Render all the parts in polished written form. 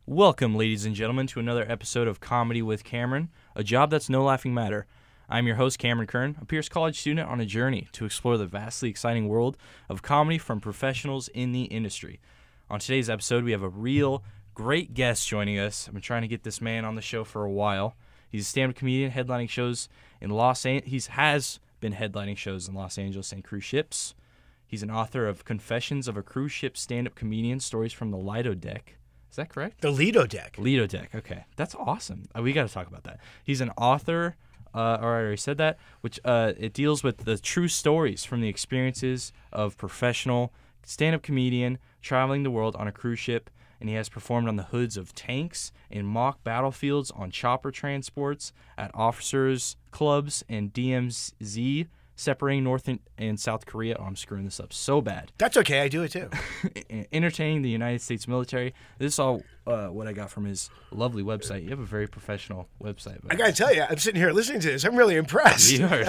Welcome, ladies and gentlemen, to another episode of Comedy with Cameron, a job that's no laughing matter. I'm your host, Cameron Kern, a Pierce College student on a journey to explore the vastly exciting world of comedy from professionals in the industry. On today's episode, we have a real great guest joining us. I've been trying to get this man on the show for a while. He's a stand-up comedian headlining shows in He has been headlining shows in Los Angeles and cruise ships. He's an author of Confessions of a Cruise Ship Stand-Up Comedian, Stories from the Lido Deck. Is that correct? The Lido Deck. Lido Deck, okay. That's awesome. We got to talk about that. He's an author, or I already said that, which it deals with the true stories from the experiences of professional stand-up comedian traveling the world on a cruise ship, and he has performed on the hoods of tanks, in mock battlefields, on chopper transports, at officers' clubs, and DMZ, separating North and South Korea. Oh, I'm screwing this up so bad. That's okay. I do it too. Entertaining the United States military. This is all what I got from his lovely website. You have a very professional website. I got to tell you, I'm sitting here listening to this. I'm really impressed. You are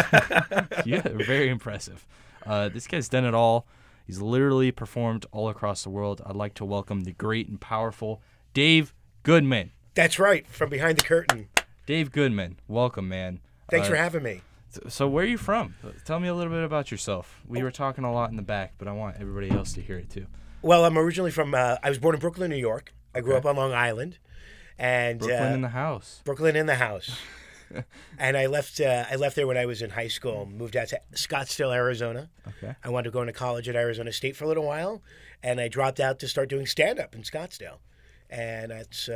very impressive. This guy's done it all. He's literally performed all across the world. I'd like to welcome the great and powerful Dave Goodman. That's right. From behind the curtain. Dave Goodman. Welcome, man. Thanks for having me. So where are you from? Tell me a little bit about yourself. We were talking a lot in the back, but I want everybody else to hear it too. Well, I'm originally from, I was born in Brooklyn, New York. I grew up on Long Island. And Brooklyn in the house. Brooklyn in the house. And I left there when I was in high school, moved out to Scottsdale, Arizona. Okay. I wanted to go into college at Arizona State for a little while, and I dropped out to start doing stand-up in Scottsdale. And that's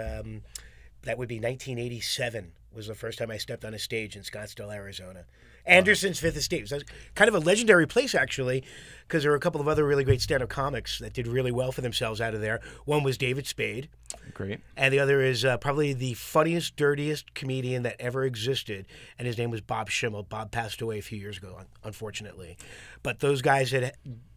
that would be 1987 was the first time I stepped on a stage in Scottsdale, Arizona. Anderson's Fifth Estate. It was kind of a legendary place, actually, because there were a couple of other really great stand-up comics that did really well for themselves out of there. One was David Spade. Great. And the other is probably the funniest, dirtiest comedian that ever existed, and his name was Bob Schimmel. Bob passed away a few years ago, unfortunately. But those guys had,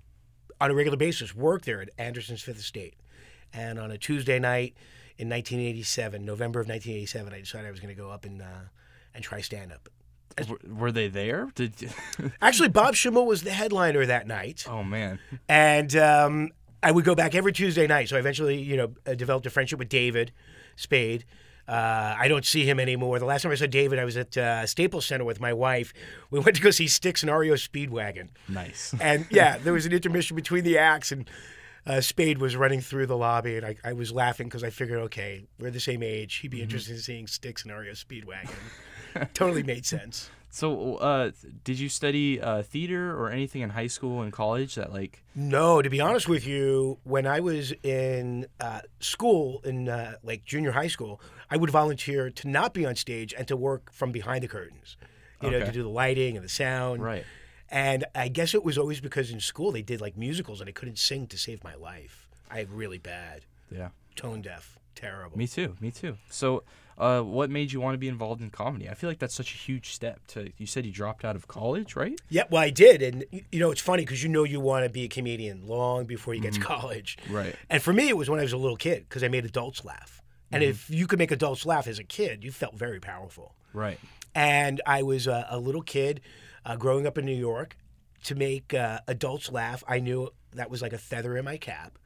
on a regular basis, worked there at Anderson's Fifth Estate. And on a Tuesday night in 1987, November of 1987, I decided I was going to go up and try stand-up. Were they there? Actually, Bob Schimmel was the headliner that night. Oh, man. And I would go back every Tuesday night. So I eventually, developed a friendship with David Spade. I don't see him anymore. The last time I saw David, I was at Staples Center with my wife. We went to go see Styx and REO Speedwagon. Nice. And, yeah, there was an intermission between the acts, and Spade was running through the lobby, and I was laughing because I figured, okay, we're the same age. He'd be interested in seeing Styx and REO Speedwagon. Totally made sense. So, did you study theater or anything in high school and college that, like... No, to be honest with you, when I was in school, in junior high school, I would volunteer to not be on stage and to work from behind the curtains, to do the lighting and the sound. Right. And I guess it was always because in school they did like musicals and I couldn't sing to save my life. I had really bad. Yeah. Tone deaf. Terrible. Me too. So, what made you want to be involved in comedy? I feel like that's such a huge step. You said you dropped out of college, right? Yeah, well, I did. And, it's funny because you want to be a comedian long before you get to college. Right. And for me, it was when I was a little kid because I made adults laugh. And if you could make adults laugh as a kid, you felt very powerful. Right. And I was a little kid growing up in New York. To make adults laugh, I knew that was like a feather in my cap.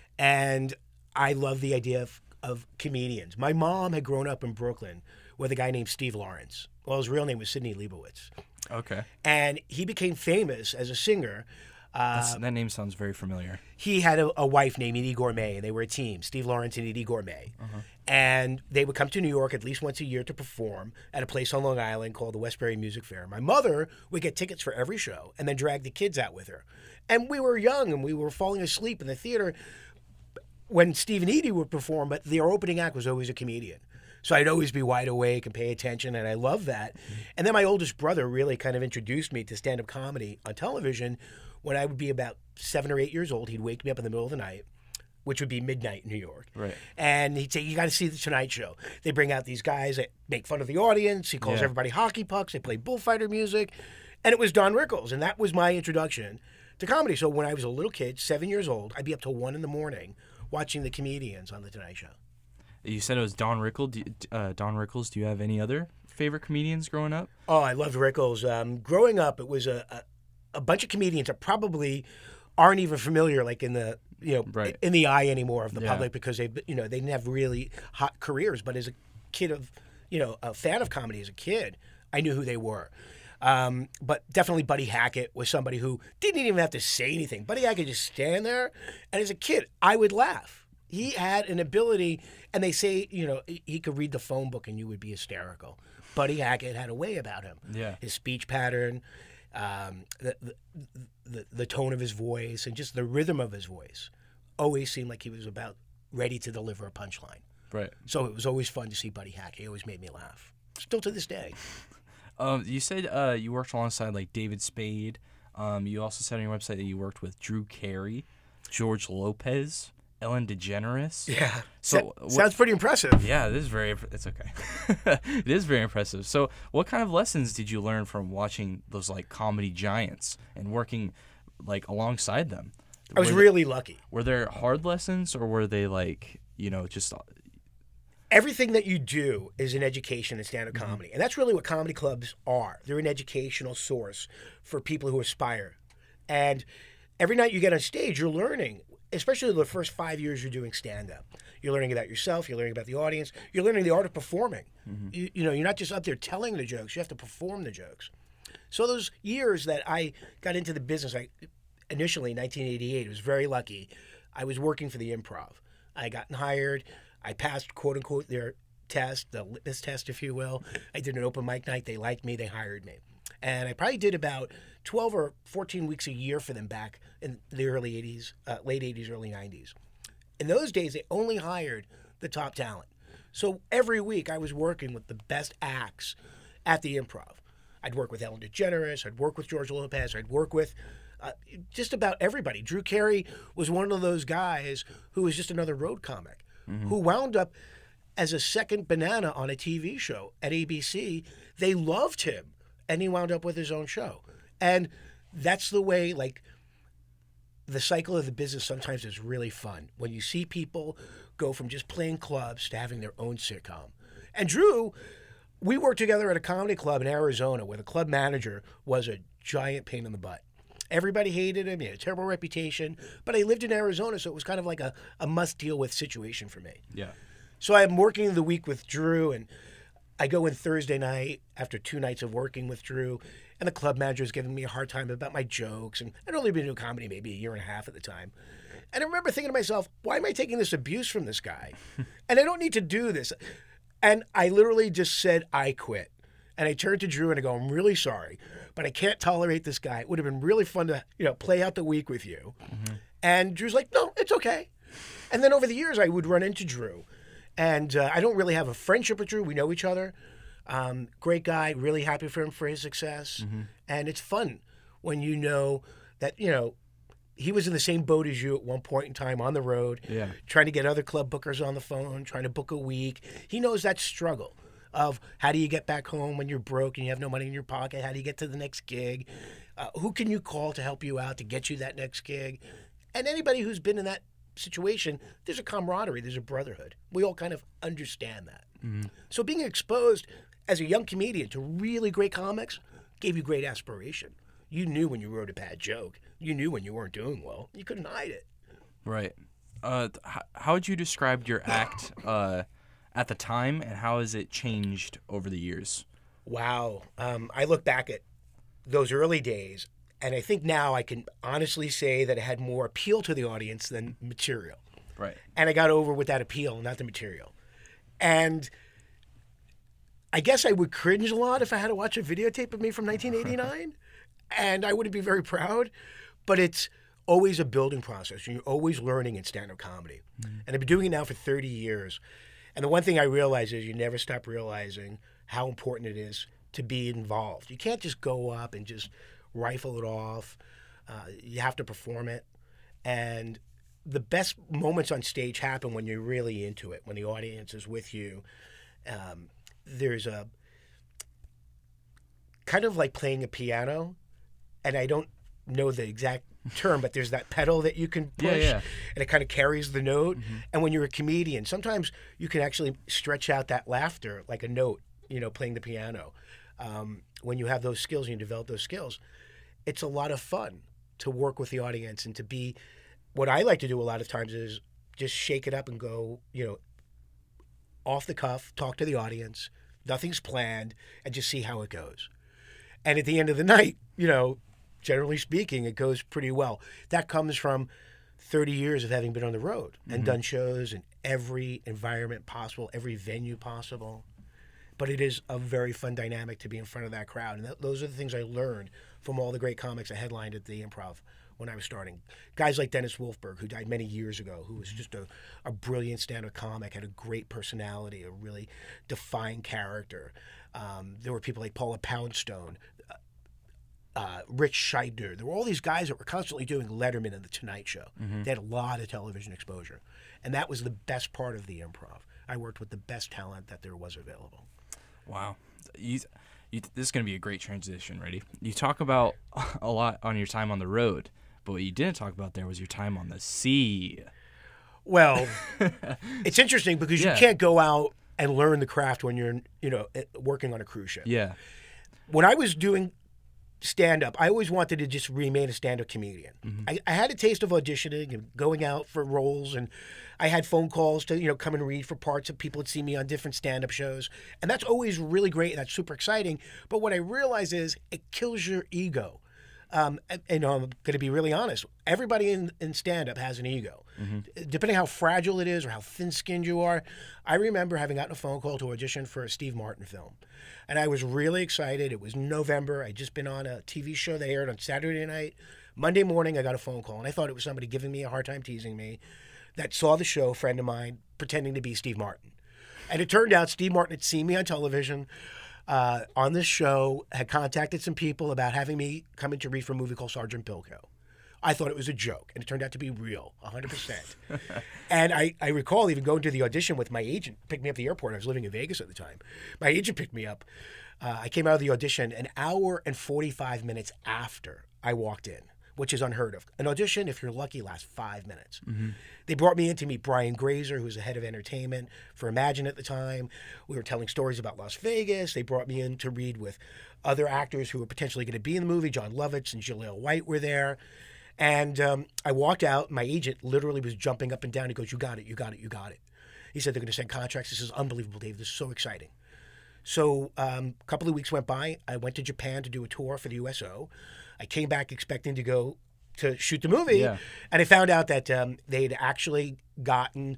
And I love the idea of comedians. My mom had grown up in Brooklyn with a guy named Steve Lawrence. Well, his real name was Sidney Leibowitz. Okay. And he became famous as a singer. That name sounds very familiar. He had a wife named Edie Gourmet, and they were a team, Steve Lawrence and Edie Gourmet. Uh-huh. And they would come to New York at least once a year to perform at a place on Long Island called the Westbury Music Fair. My mother would get tickets for every show and then drag the kids out with her. And we were young, and we were falling asleep in the theater when Steve and Edie would perform, but their opening act was always a comedian. So I'd always be wide awake and pay attention, and I love that. And then my oldest brother really kind of introduced me to stand-up comedy on television. When I would be about 7 or 8 years old, he'd wake me up in the middle of the night, which would be midnight in New York. Right. And he'd say, you got to see the Tonight Show. They bring out these guys that make fun of the audience. He calls everybody hockey pucks. They play bullfighter music. And it was Don Rickles, and that was my introduction to comedy. So when I was a little kid, 7 years old, I'd be up till 1 a.m. watching the comedians on the Tonight Show. You said it was Don Rickles. Don Rickles. Do you have any other favorite comedians growing up? Oh, I loved Rickles. Growing up, it was a bunch of comedians that probably aren't even familiar, like in the Right. in the eye anymore of the Yeah. public because they didn't have really hot careers. But as a kid a fan of comedy as a kid, I knew who they were. But definitely Buddy Hackett was somebody who didn't even have to say anything. Buddy Hackett just stand there, and as a kid, I would laugh. He had an ability, and they say, he could read the phone book and you would be hysterical. Buddy Hackett had a way about him. Yeah. His speech pattern, the tone of his voice, and just the rhythm of his voice always seemed like he was about ready to deliver a punchline. Right. So it was always fun to see Buddy Hackett. He always made me laugh. Still to this day. You said you worked alongside like David Spade. You also said on your website that you worked with Drew Carey, George Lopez, Ellen DeGeneres. Yeah. So sounds pretty impressive. Yeah, it is very. It's okay. It is very impressive. So, what kind of lessons did you learn from watching those like comedy giants and working like alongside them? I was really lucky. Were there hard lessons, or were they like just? Everything that you do is an education in stand-up comedy, and that's really what comedy clubs are. They're an educational source for people who aspire. And every night you get on stage, you're learning. Especially the first 5 years you're doing stand-up. You're learning about yourself. You're learning about the audience. You're learning the art of performing. You're not just up there telling the jokes. You have to perform the jokes. So those years that I got into the business, initially in 1988, I was very lucky. I was working for the Improv. I got hired. I passed, quote-unquote, their test, the litmus test, if you will. I did an open mic night. They liked me. They hired me. And I probably did about 12 or 14 weeks a year for them back in the early 80s, late 80s, early 90s. In those days, they only hired the top talent. So every week I was working with the best acts at the Improv. I'd work with Ellen DeGeneres. I'd work with George Lopez. I'd work with just about everybody. Drew Carey was one of those guys who was just another road comic who wound up as a second banana on a TV show at ABC. They loved him. And he wound up with his own show. And that's the way, like, the cycle of the business sometimes is really fun. When you see people go from just playing clubs to having their own sitcom. And Drew, we worked together at a comedy club in Arizona where the club manager was a giant pain in the butt. Everybody hated him. He had a terrible reputation. But I lived in Arizona, so it was kind of like a must-deal-with situation for me. Yeah. So I'm working the week with Drew, and I go in Thursday night after 2 nights of working with Drew, and the club manager is giving me a hard time about my jokes. And I'd only been doing comedy maybe a year and a half at the time. And I remember thinking to myself, why am I taking this abuse from this guy? And I don't need to do this. And I literally just said, I quit. And I turned to Drew and I go, I'm really sorry, but I can't tolerate this guy. It would have been really fun to play out the week with you. And Drew's like, no, it's okay. And then over the years, I would run into Drew. And I don't really have a friendship with Drew. We know each other. Great guy. Really happy for him for his success. And it's fun when you know that, he was in the same boat as you at one point in time on the road, trying to get other club bookers on the phone, trying to book a week. He knows that struggle of how do you get back home when you're broke and you have no money in your pocket? How do you get to the next gig? Who can you call to help you out to get you that next gig? And anybody who's been in that situation, there's a camaraderie, there's a brotherhood. We all kind of understand that. So being exposed as a young comedian to really great comics gave you great aspiration. You knew when you wrote a bad joke. You knew when you weren't doing well. You couldn't hide it. Right. How would you describe your act at the time, and how has it changed over the years? Wow. I look back at those early days, and I think now I can honestly say that it had more appeal to the audience than material. Right. And I got over with that appeal, not the material. And I guess I would cringe a lot if I had to watch a videotape of me from 1989, and I wouldn't be very proud. But it's always a building process. You're always learning in stand-up comedy. And I've been doing it now for 30 years. And the one thing I realize is you never stop realizing how important it is to be involved. You can't just go up and just rifle it off. You have to perform it. And the best moments on stage happen when you're really into it, when the audience is with you. There's a kind of like playing a piano, and I don't know the exact term, but there's that pedal that you can push, and it kind of carries the note. And when you're a comedian, sometimes you can actually stretch out that laughter like a note, playing the piano. When you have those skills and you develop those skills, it's a lot of fun to work with the audience and to be what I like to do a lot of times is just shake it up and go, off the cuff, talk to the audience. Nothing's planned, and just see how it goes. And at the end of the night, generally speaking, it goes pretty well. That comes from 30 years of having been on the road and done shows in every environment possible, every venue possible. But it is a very fun dynamic to be in front of that crowd. And those are the things I learned from all the great comics I headlined at the Improv when I was starting. Guys like Dennis Wolfberg, who died many years ago, who was just a brilliant stand-up comic, had a great personality, a really defined character. There were people like Paula Poundstone, Rich Scheidner. There were all these guys that were constantly doing Letterman and The Tonight Show. They had a lot of television exposure. And that was the best part of the Improv. I worked with the best talent that there was available. Wow. This is going to be a great transition. Ready? You talk about a lot on your time on the road, but what you didn't talk about there was your time on the sea. Well, it's interesting because you can't go out and learn the craft when you're, working on a cruise ship. Yeah. When I was doing stand-up, I always wanted to just remain a stand-up comedian. I had a taste of auditioning and going out for roles, and I had phone calls to, come and read for parts of people that see me on different stand-up shows. And that's always really great, and that's super exciting. But what I realize is it kills your ego. And I'm going to be really honest. Everybody in stand-up has an ego. Depending how fragile it is or how thin-skinned you are. I remember having gotten a phone call to audition for a Steve Martin film. And I was really excited. It was November. I'd just been on a TV show that aired on Saturday night. Monday morning, I got a phone call, and I thought it was somebody giving me a hard time, teasing me, that saw the show, a friend of mine, pretending to be Steve Martin. And it turned out Steve Martin had seen me on television on this show, had contacted some people about having me come in to read for a movie called Sergeant Bilko. I thought it was a joke, and it turned out to be real, 100%. And I recall even going to the audition with my agent, picked me up at the airport. I was living in Vegas at the time. My agent picked me up. I came out of the audition an hour and 45 minutes after I walked in, which is unheard of. An audition, if you're lucky, lasts 5 minutes. They brought me in to meet Brian Grazer, who was the head of entertainment for Imagine at the time. We were telling stories about Las Vegas. They brought me in to read with other actors who were potentially going to be in the movie. John Lovitz and Jaleel White were there. And I walked out. My agent literally was jumping up and down. He goes, "You got it, you got it, you got it." He said, "They're going to send contracts. This is unbelievable, Dave. This is so exciting." So a couple of weeks went by. I went to Japan to do a tour for the USO. I came back expecting to go to shoot the movie. And I found out that they'd actually gotten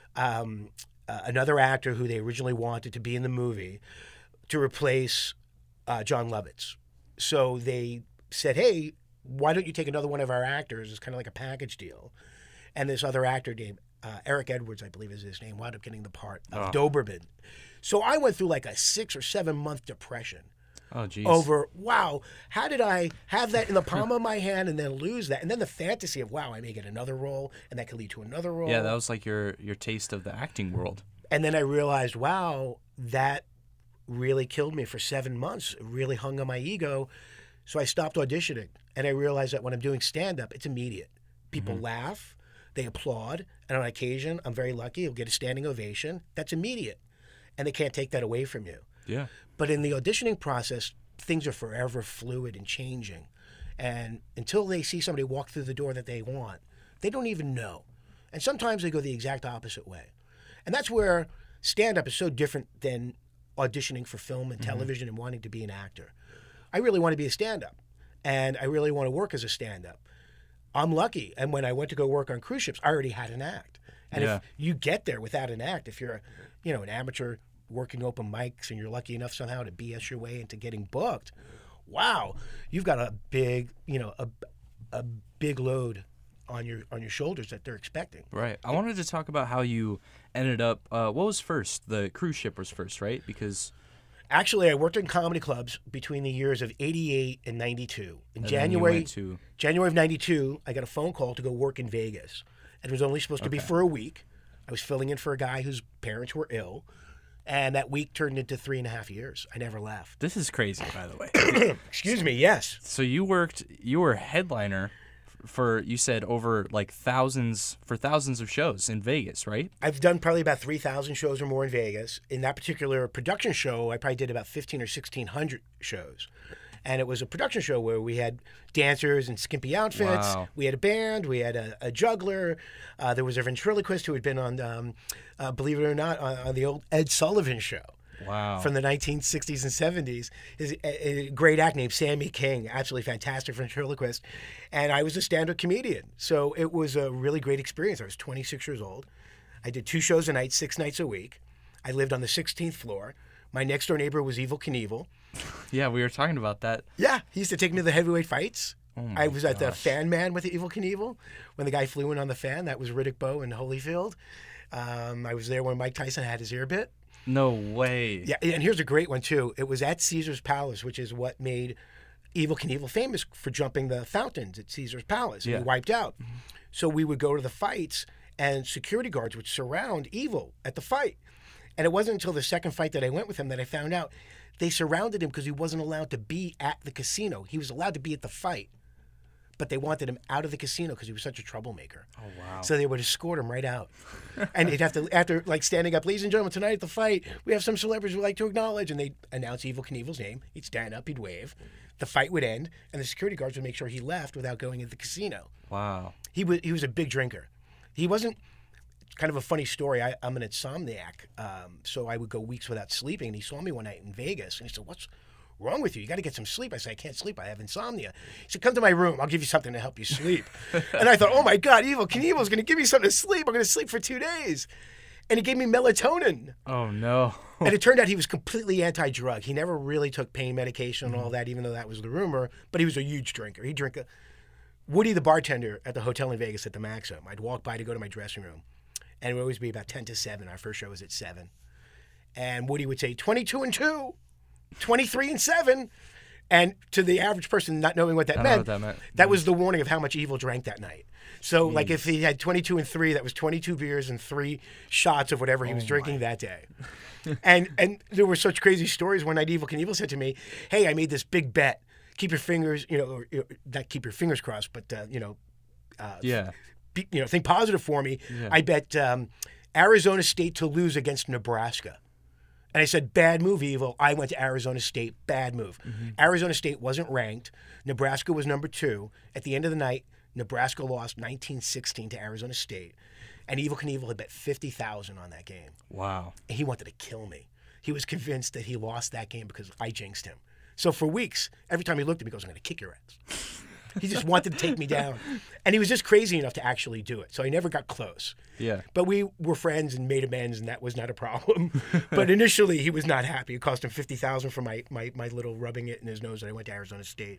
another actor who they originally wanted to be in the movie to replace John Lovitz. So they said, "Hey, why don't you take another one of our actors?" It's kind of like a package deal. And this other actor named Eric Edwards, I believe is his name, wound up getting the part of Doberman. So I went through like a 6 or 7 month depression. Oh, geez. Over, wow, how did I have that in the palm of my hand and then lose that? And then the fantasy of, wow, I may get another role, and that could lead to another role. Yeah, that was like your taste of the acting world. And then I realized, wow, that really killed me for 7 months. It really hung on my ego. So I stopped auditioning. And I realized that when I'm doing stand-up, it's immediate. People laugh, they applaud, and on occasion, I'm very lucky, you'll get a standing ovation. That's immediate. And they can't take that away from you. Yeah. But in the auditioning process, things are forever fluid and changing. And until they see somebody walk through the door that they want, they don't even know. And sometimes they go the exact opposite way. And that's where stand-up is so different than auditioning for film and television and wanting to be an actor. I really want to be a stand-up. And I really want to work as a stand-up. I'm lucky. And when I went to go work on cruise ships, I already had an act. And if you get there without an act, if you're, an amateur working open mics and you're lucky enough somehow to BS your way into getting booked, wow, you've got a big, a big load on your shoulders that they're expecting. Right. I wanted to talk about how you ended up. What was first? The cruise ship was first, right? Because actually, I worked in comedy clubs between the years of '88 and '92. In January of '92, I got a phone call to go work in Vegas. It was only supposed to be for a week. I was filling in for a guy whose parents were ill, and that week turned into 3.5 years. I never left. This is crazy, by the way. Excuse me. Yes. So you were headliner for, you said, over like thousands of shows in Vegas, right? I've done probably about 3,000 shows or more in Vegas. In that particular production show, I probably did about 1,500 or 1,600 shows. And it was a production show where we had dancers in skimpy outfits. Wow. We had a band. We had a juggler. There was a ventriloquist who had been on, believe it or not, on the old Ed Sullivan Show. Wow. From the 1960s and 70s. Is a great act named Sammy King, absolutely fantastic ventriloquist. And I was a stand-up comedian. So it was a really great experience. I was 26 years old. I did 2 shows a night, 6 nights a week. I lived on the 16th floor. My next door neighbor was Evel Knievel. Yeah, we were talking about that. Yeah, he used to take me to the heavyweight fights. Oh my I was at the gosh. fan man with the Evel Knievel when the guy flew in on the fan. That was Riddick Bowe in Holyfield. I was there when Mike Tyson had his ear bit. No way. Yeah, and here's a great one too. It was at Caesar's Palace, which is what made Evel Knievel famous for jumping the fountains at Caesar's Palace. And Yeah. he wiped out. So we would go to the fights, and security guards would surround Evel at the fight. And it wasn't until the second fight that I went with him that I found out they surrounded him because he wasn't allowed to be at the casino. He was allowed to be at the fight, but they wanted him out of the casino because he was such a troublemaker. Oh, wow. So they would escort him right out. And they'd have to, after like standing up, ladies and gentlemen, tonight at the fight, we have some celebrities we'd like to acknowledge. And they'd announce Evel Knievel's name. He'd stand up, he'd wave. The fight would end, and the security guards would make sure he left without going into the casino. Wow. He was a big drinker. He wasn't, kind of a funny story. I'm an insomniac, so I would go weeks without sleeping. And he saw me one night in Vegas, and he said, "What's wrong with you? You got to get some sleep." I said, "I can't sleep. I have insomnia." He said, "Come to my room. I'll give you something to help you sleep." And I thought, "Oh my God, Evel Knievel's going to give me something to sleep. I'm going to sleep for 2 days." And he gave me melatonin. Oh, no. And it turned out he was completely anti-drug. He never really took pain medication and all that, even though that was the rumor. But he was a huge drinker. He'd drink Woody, the bartender at the hotel in Vegas at the Maxim. I'd walk by to go to my dressing room. And it would always be about 10 to 7. Our first show was at 7. And Woody would say, 22 and 2, 23 and 7. And to the average person not knowing what that I don't know meant, what that meant. that was the warning of how much Evel drank that night. So, like, if he had 22 and 3, that was 22 beers and 3 shots of whatever he was drinking that day. and there were such crazy stories. One night, Evel Knievel said to me, "Hey, I made this big bet. Keep your fingers, not keep your fingers crossed, but, Yeah. think positive for me." Yeah. I bet Arizona State to lose against Nebraska. And I said, "Bad move, Evel." I went to Arizona State. Bad move. Arizona State wasn't ranked. Nebraska was number 2. At the end of the night, Nebraska lost 19-16 to Arizona State. And Evel Knievel had bet $50,000 on that game. Wow. And he wanted to kill me. He was convinced that he lost that game because I jinxed him. So for weeks, every time he looked at me, he goes, "I'm going to kick your ass." He just wanted to take me down. And he was just crazy enough to actually do it. So I never got close. Yeah. But we were friends and made amends, and that was not a problem. But initially, he was not happy. It cost him $50,000 for my little rubbing it in his nose that I went to Arizona State.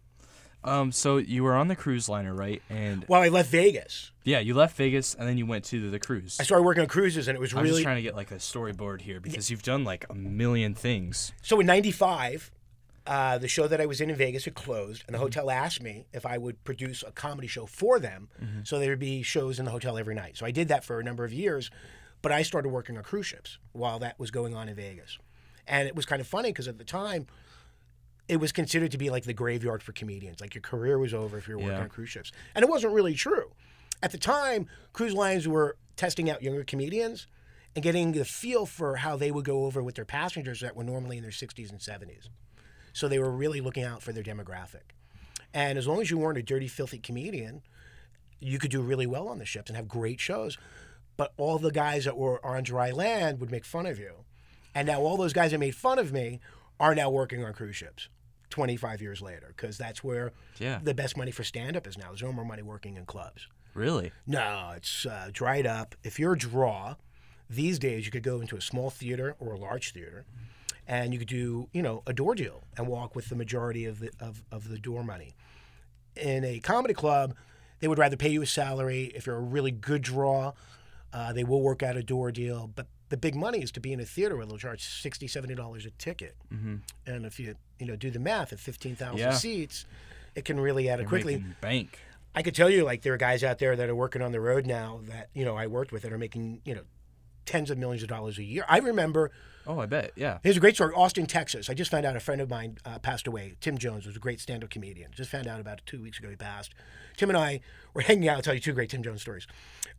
So you were on the cruise liner, right? And Well, I left Vegas. yeah, you left Vegas and then you went to the cruise. I started working on cruises, and it was I'm just really... trying to get like a storyboard here because you've done like a million things. So in 95, the show that I was in Vegas had closed, and the hotel asked me if I would produce a comedy show for them, so there would be shows in the hotel every night. So I did that for a number of years, but I started working on cruise ships while that was going on in Vegas. And it was kind of funny because at the time, it was considered to be like the graveyard for comedians. Like your career was over if you were working Yeah. on cruise ships. And it wasn't really true. At the time, cruise lines were testing out younger comedians and getting the feel for how they would go over with their passengers that were normally in their 60s and 70s. So they were really looking out for their demographic. And as long as you weren't a dirty, filthy comedian, you could do really well on the ships and have great shows. But all the guys that were on dry land would make fun of you. And now all those guys that made fun of me are now working on cruise ships 25 years later, because that's where Yeah. the best money for stand-up is now. There's no more money working in clubs. Really? No, it's dried up. If you're a draw, these days you could go into a small theater or a large theater, and you could do, a door deal and walk with the majority of the door money. In a comedy club, they would rather pay you a salary. If you're a really good draw, they will work out a door deal. But the big money is to be in a theater where they'll charge $60, $70 a ticket. Mm-hmm. And if you do the math at 15,000 Yeah. seats, it can really add up You're quickly. making bank. I could tell you, like, there are guys out there that are working on the road now that, I worked with that are making, tens of millions of dollars a year. I remember, Oh, I bet. Yeah. here's a great story, Austin, Texas. I just found out a friend of mine passed away. Tim Jones was a great stand-up comedian. Just found out about 2 weeks ago he passed. Tim and I were hanging out. I'll tell you 2 great Tim Jones stories.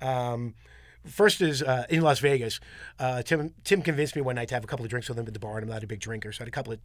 First is in Las Vegas. Tim convinced me one night to have a couple of drinks with him at the bar, and I'm not a big drinker, so I had a couple of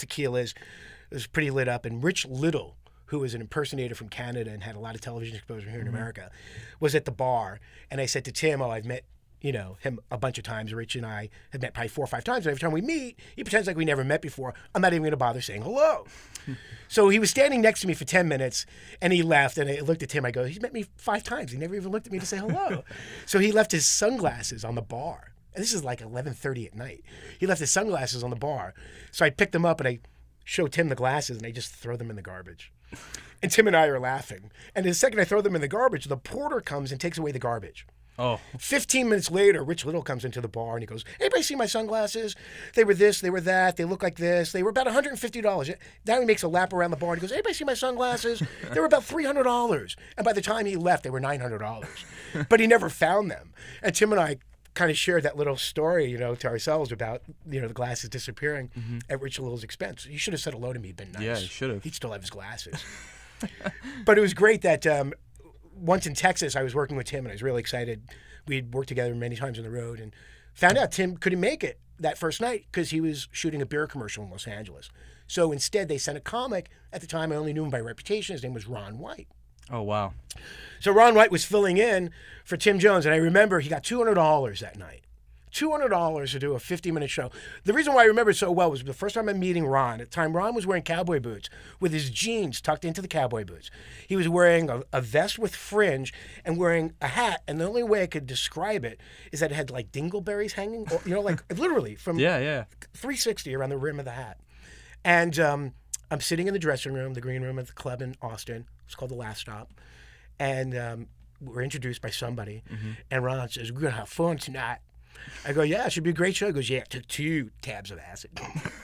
tequilas. It was pretty lit up. And Rich Little, who was an impersonator from Canada and had a lot of television exposure here in America, was at the bar. And I said to Tim, I've met him a bunch of times. Rich and I have met probably 4 or 5 times. And every time we meet, he pretends like we never met before. I'm not even going to bother saying hello. So he was standing next to me for 10 minutes, and he left. And I looked at Tim. I go, he's met me 5 times. He never even looked at me to say hello. So he left his sunglasses on the bar. And this is like 11:30 at night. He left his sunglasses on the bar. So I picked them up, and I showed Tim the glasses, and I just throw them in the garbage. And Tim and I are laughing. And the second I throw them in the garbage, the porter comes and takes away the garbage. Oh. 15 minutes later, Rich Little comes into the bar and he goes, anybody see my sunglasses? They were this, they were that, they look like this. They were about $150. Now he makes a lap around the bar and he goes, anybody see my sunglasses? They were about $300. And by the time he left, they were $900. But he never found them. And Tim and I kind of shared that little story, to ourselves about, the glasses disappearing at Rich Little's expense. You should have said hello to me, it'd been nice. Yeah, you should have. He'd still have his glasses. But it was great that once in Texas, I was working with Tim, and I was really excited. We'd worked together many times on the road, and found out Tim couldn't make it that first night because he was shooting a beer commercial in Los Angeles. So instead, they sent a comic. At the time, I only knew him by reputation. His name was Ron White. Oh, wow. So Ron White was filling in for Tim Jones, and I remember he got $200 that night. $200 to do a 50-minute show. The reason why I remember it so well was the first time I'm meeting Ron. At the time, Ron was wearing cowboy boots with his jeans tucked into the cowboy boots. He was wearing a vest with fringe and wearing a hat, and the only way I could describe it is that it had like dingleberries hanging, like literally from 360 around the rim of the hat. And I'm sitting in the dressing room, the green room at the club in Austin. It's called The Last Stop. And we're introduced by somebody, and Ron says, we're going to have fun tonight. I go, yeah, it should be a great show. He goes, yeah, I took 2 tabs of acid.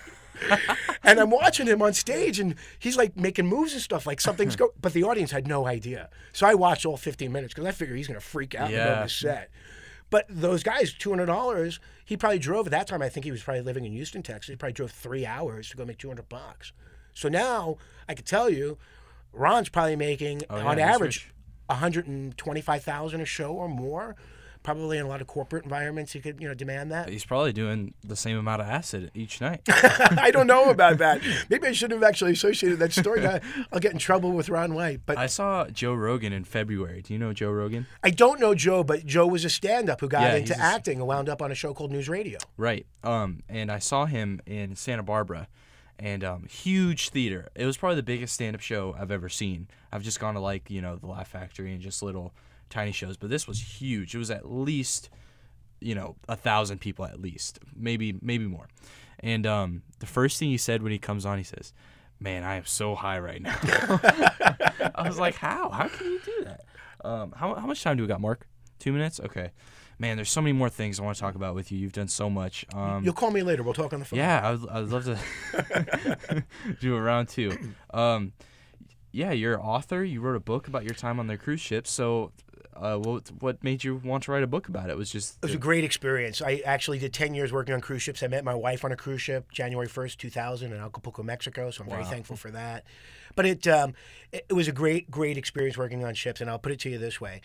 And I'm watching him on stage, and he's like making moves and stuff, like something's going, but the audience had no idea. So I watched all 15 minutes because I figured he's going to freak out in the middle of the set. But those guys, $200, he probably drove, at that time, I think he was probably living in Houston, Texas. He probably drove 3 hours to go make $200. So now I could tell you, Ron's probably making, on average, $125,000 a show or more. Probably in a lot of corporate environments, he could, demand that. He's probably doing the same amount of acid each night. I don't know about that. Maybe I shouldn't have actually associated that story. I'll get in trouble with Ron White. But I saw Joe Rogan in February. Do you know Joe Rogan? I don't know Joe, but Joe was a stand-up who got into acting and wound up on a show called News Radio. Right. And I saw him in Santa Barbara, and huge theater. It was probably the biggest stand-up show I've ever seen. I've just gone to the Laugh Factory and just little tiny shows, but this was huge. It was at least 1,000 people, at least, maybe more. And the first thing he said when he comes on, he says, man, I am so high right now. I was like, how can you do that? How much time do we got, Mark? 2 minutes? Okay. Man, there's so many more things I want to talk about with you. You've done so much. You'll call me later. We'll talk on the phone. Yeah, I'd love to do a round 2. Yeah, you're an author. You wrote a book about your time on the cruise ship. So what made you want to write a book about it? It was a great experience. I actually did 10 years working on cruise ships. I met my wife on a cruise ship January 1st, 2000 in Acapulco, Mexico, so I'm very thankful for that. But it was a great experience working on ships, and I'll put it to you this way.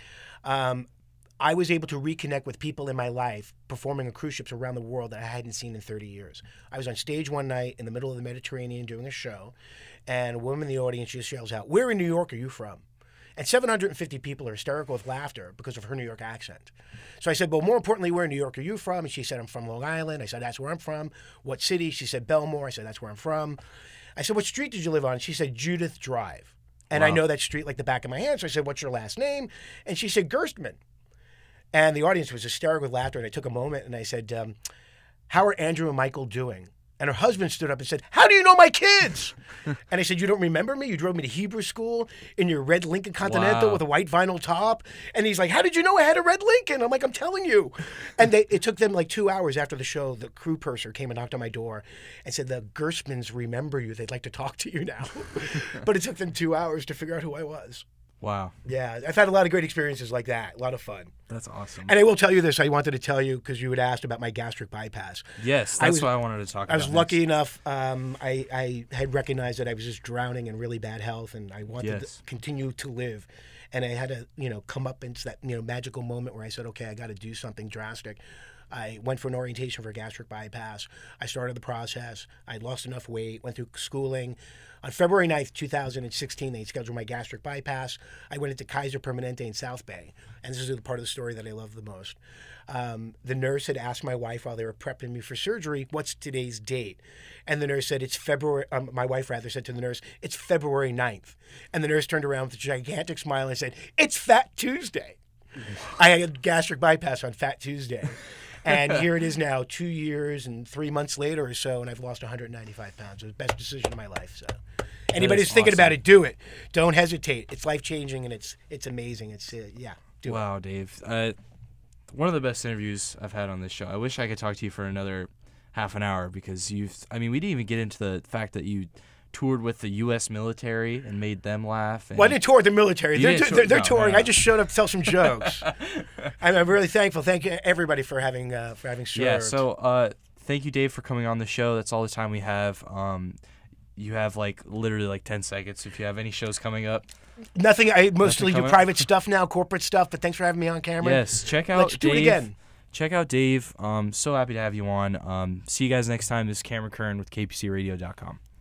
I was able to reconnect with people in my life performing on cruise ships around the world that I hadn't seen in 30 years. I was on stage one night in the middle of the Mediterranean doing a show, and a woman in the audience just yells out, "Where in New York are you from?" And 750 people are hysterical with laughter because of her New York accent. So I said, well, more importantly, where in New York are you from? And she said, I'm from Long Island. I said, that's where I'm from. What city? She said, Belmore. I said, that's where I'm from. I said, what street did you live on? She said, Judith Drive. And I know that street like the back of my hand. So I said, what's your last name? And she said, Gerstmann. And the audience was hysterical with laughter. And I took a moment and I said, how are Andrew and Michael doing? And her husband stood up and said, how do you know my kids? And I said, you don't remember me? You drove me to Hebrew school in your red Lincoln Continental with a white vinyl top. And he's like, how did you know I had a red Lincoln? I'm like, I'm telling you. And it took them like 2 hours after the show. The crew purser came and knocked on my door and said, the Gerstmanns remember you. They'd like to talk to you now. But it took them 2 hours to figure out who I was. Wow. Yeah, I've had a lot of great experiences like that. A lot of fun. That's awesome. And I will tell you this. I wanted to tell you because you had asked about my gastric bypass. Yes, that's what I wanted to talk about. I was lucky enough. I had recognized that I was just drowning in really bad health, and I wanted to continue to live. And I had to, come up into that, magical moment where I said, okay, I got to do something drastic. I went for an orientation for a gastric bypass. I started the process. I lost enough weight, went through schooling. On February 9th, 2016, they scheduled my gastric bypass. I went into Kaiser Permanente in South Bay. And this is the part of the story that I love the most. The nurse had asked my wife while they were prepping me for surgery, what's today's date? And the nurse said, it's February, my wife rather said to the nurse, it's February 9th. And the nurse turned around with a gigantic smile and said, it's Fat Tuesday. I had a gastric bypass on Fat Tuesday. And here it is now, 2 years and 3 months later or so, and I've lost 195 pounds. It was the best decision of my life. So anybody who's thinking about it, do it. Don't hesitate. It's life-changing, and it's amazing. It's, do it. Wow, Dave. One of the best interviews I've had on this show. I wish I could talk to you for another half an hour because we didn't even get into the fact that you toured with the U.S. military and made them laugh. Well, I didn't tour with the military. They're touring. No. I just showed up to tell some jokes. I'm really thankful. Thank you, everybody, for having served. Yeah, so thank you, Dave, for coming on the show. That's all the time we have. You have literally 10 seconds if you have any shows coming up. Nothing. I mostly do private stuff now, corporate stuff, but thanks for having me on, Cameron. Yes, check out Let's Dave. do it again. Check out Dave. So happy to have you on. See you guys next time. This is Cameron Kern with KPCRadio.com.